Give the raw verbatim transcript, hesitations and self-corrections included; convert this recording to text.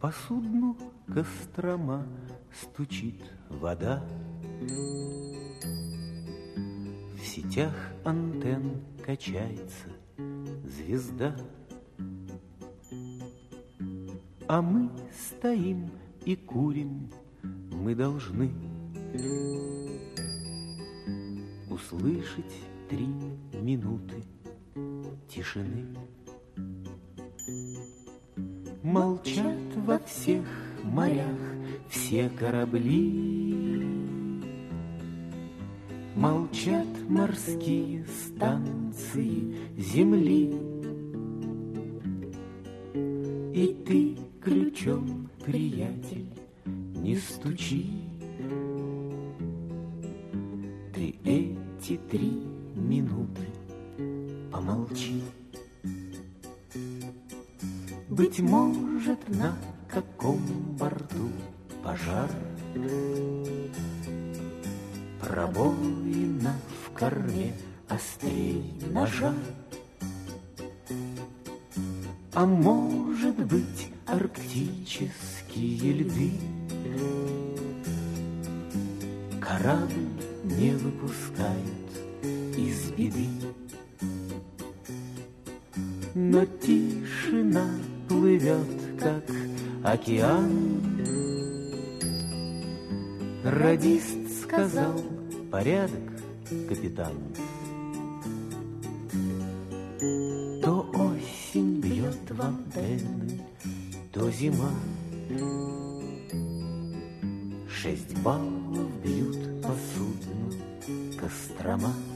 По судну Кострома стучит вода. В сетях антенн качается звезда. А мы стоим и курим, мы должны услышать три минуты тишины. Молчат во всех морях все корабли, молчат морские станции земли. И ты ключом, приятель, не стучи. Ты эти три минуты помолчи. Быть может, на каком борту пожар, пробоина в корме острей ножа. А может быть, арктические льды корабль не выпускают из беды. Но тишина плывет, как океан. Радист сказал: порядок, капитан. То осень бьет в антенны, то зима. Шесть баллов бьют по судну Кострома.